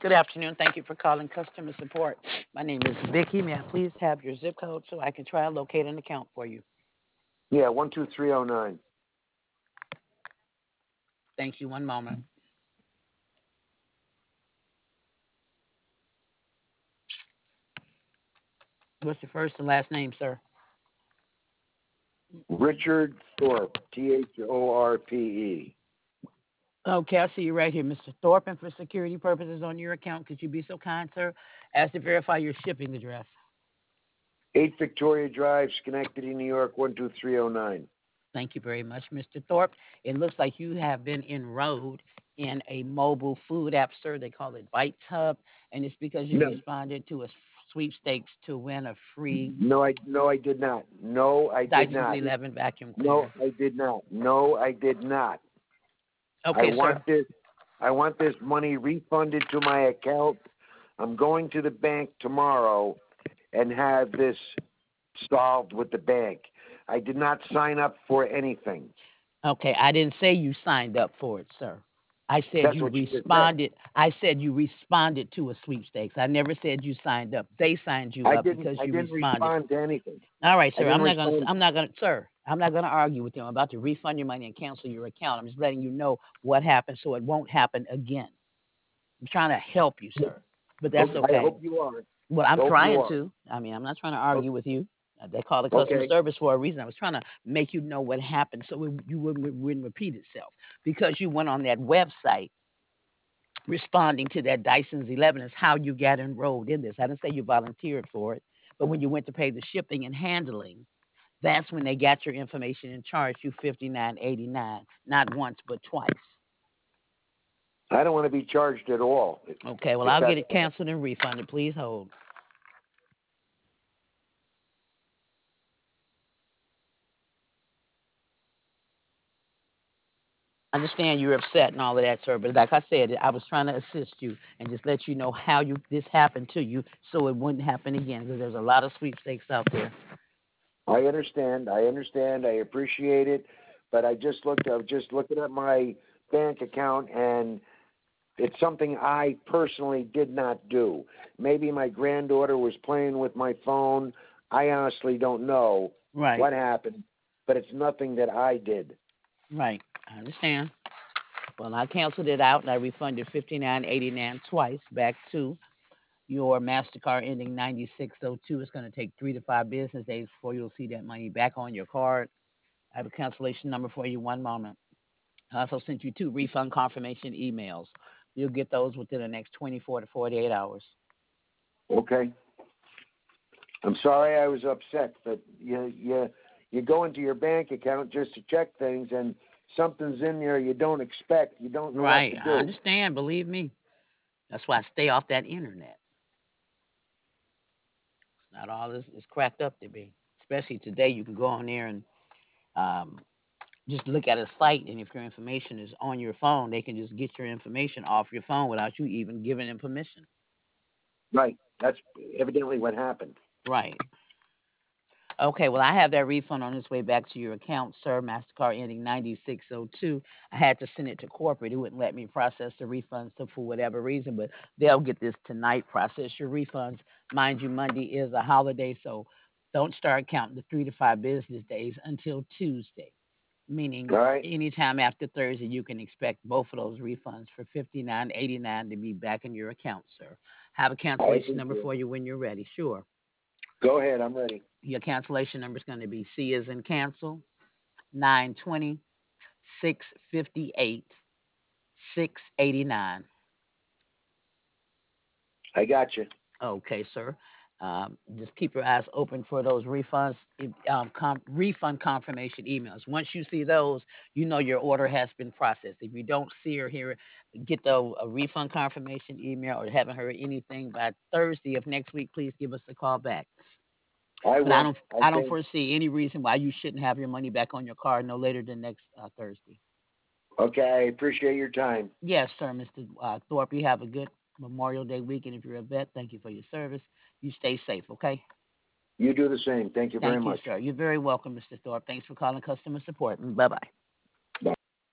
Good afternoon. Thank you for calling customer support. My name is Vicky. May I please have your zip code so I can try and locate an account for you? Yeah, 12309. Thank you. One moment. What's your first and last name, sir? Richard Thorpe, Thorpe. Okay, I see you right here, Mr. Thorpe. And for security purposes on your account, could you be so kind, sir, as to verify your shipping address? 8 Victoria Drive, Schenectady, New York, 12309. Thank you very much, Mr. Thorpe. It looks like you have been enrolled in a mobile food app, sir. They call it Bites Hub, and it's because you No, responded to a sweepstakes to win a free no, I did not. No, I did Dyson's not. 11 vacuum No, cleaner. I did not. No, I did not. I Okay, want sir. this. I want this money refunded to my account. I'm going to the bank tomorrow and have this solved with the bank. I did not sign up for anything. Okay, I didn't say you signed up for it, sir. I said That's you what you just said. responded. I said you responded to a sweepstakes. I never said you signed up. They signed you I up didn't. because I you didn't responded. respond to anything. All right, I sir. didn't respond. Sir. I'm not gonna argue with you. I'm about to refund your money and cancel your account. I'm just letting you know what happened so it won't happen again. I'm trying to help you, sir, but that's I okay. hope you are. Well, I'm Hope you trying are. to. I mean, I'm not trying to argue with you. They call the customer Okay. service for a reason. I was trying to make you know what happened so you wouldn't repeat itself because you went on that website responding to that Dyson's 11 is how you got enrolled in this. I didn't say you volunteered for it, but when you went to pay the shipping and handling, that's when they got your information and charged you $59.89, not once but twice. I don't want to be charged at all. Okay, well If I'll get that's it canceled and refunded. Please hold. I understand you're upset and all of that, sir, but like I said, I was trying to assist you and just let you know how this happened to you so it wouldn't happen again because there's a lot of sweepstakes out there. I understand. I understand. I appreciate it. But I was just looking at my bank account, and it's something I personally did not do. Maybe my granddaughter was playing with my phone. I honestly don't know Right. what happened, but it's nothing that I did. Right. I understand. Well, I canceled it out and I refunded $59.89 twice back to your MasterCard ending 9602. It's going to take 3 to 5 business days before you'll see that money back on your card. I have a cancellation number for you. One moment. I also sent you 2 refund confirmation emails. You'll get those within the next 24 to 48 hours. Okay. I'm sorry I was upset, but you go into your bank account just to check things, and something's in there you don't expect. You don't know Right. what to I do. understand. Believe me. That's why I stay off that internet. It's not all it's cracked up to be. Especially today, you can go on there and um, just look at a site, and if your information is on your phone, they can just get your information off your phone without you even giving them permission. Right. That's evidently what happened. Right. Okay, well, I have that refund on its way back to your account, sir. MasterCard ending 9602. I had to send it to corporate. It wouldn't let me process the refunds for whatever reason, but they'll get this tonight. Process your refunds. Mind you, Monday is a holiday, so don't start counting the 3 to 5 business days until Tuesday, meaning All right. anytime after Thursday, you can expect both of those refunds for $59.89 to be back in your account, sir. Have a I cancellation number appreciate for it. you when you're ready. Sure. Go ahead. I'm ready. Your cancellation number is going to be C as in cancel, 920 658 689. I got you. Okay, sir. Just keep your eyes open for those refunds, refund confirmation emails. Once you see those, you know your order has been processed. If you don't see or hear, get a refund confirmation email or haven't heard anything by Thursday of next week, please give us a call back. I But will. I I don't think. foresee any reason why you shouldn't have your money back on your card no later than next Thursday. Okay. I appreciate your time. Yes, sir, Mr. Thorpe. You have a good Memorial Day weekend. If you're a vet, thank you for your service. You stay safe, okay? You do the same. Thank you very Thank you, much. sir. You're very welcome, Mr. Thorpe. Thanks for calling customer support. Bye bye.